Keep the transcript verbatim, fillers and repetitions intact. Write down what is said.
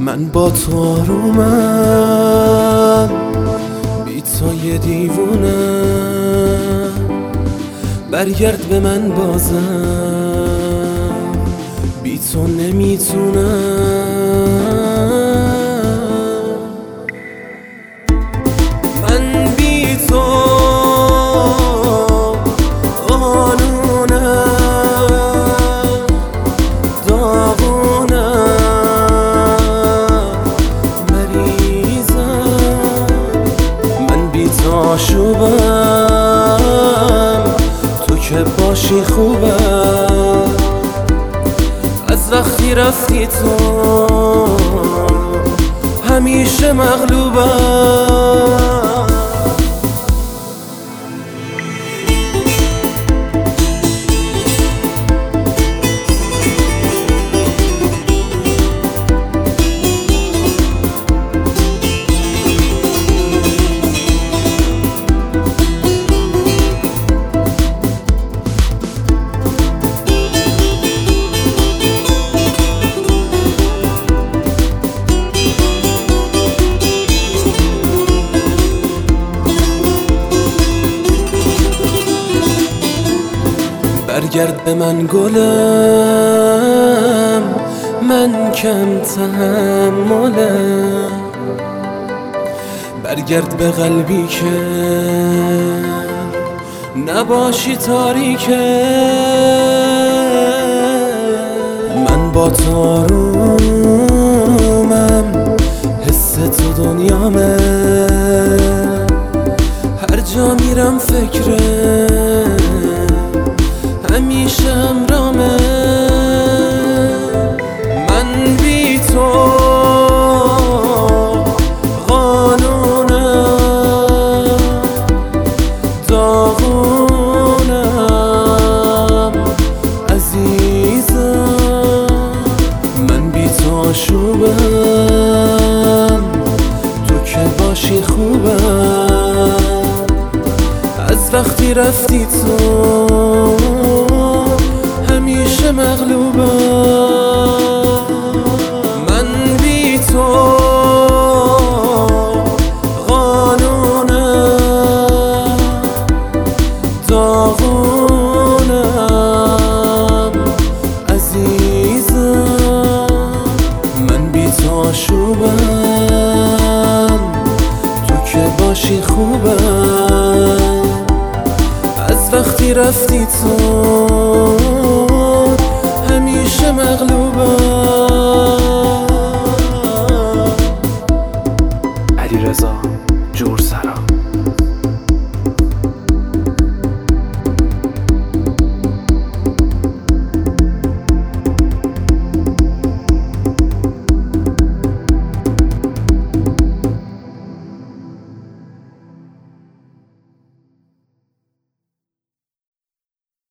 من با تو آرومم، بی تو یه دیوونه. برگرد به من بازم، بی تو نمیتونم. من بی تو قانونم، داغونم، مریضم. من بی تو آشوبم، تو که باشی خوبم. از وقتی رفتی تو همیشه مغلوبم. برگرد به من گلم، من کم تحملم. برگرد به قلبی که نباشی تاریکه. من با تو آرومم، حس تو دنیامه. هر جا میرم فکره همیشه همرامه. من بی تو قانونم، داغونم، عزیزم. من بی تو آشوبم، تو که باشی خوبم. از وقتی رفتی تو همیشه مغلوبم. من بی تو قانونم، داغونم، عزیزم. من بی تو آشوبم، تو که باشی خوبم. از وقتی رفتی تو همیشه مغلوبم. علیرضا جورسرا.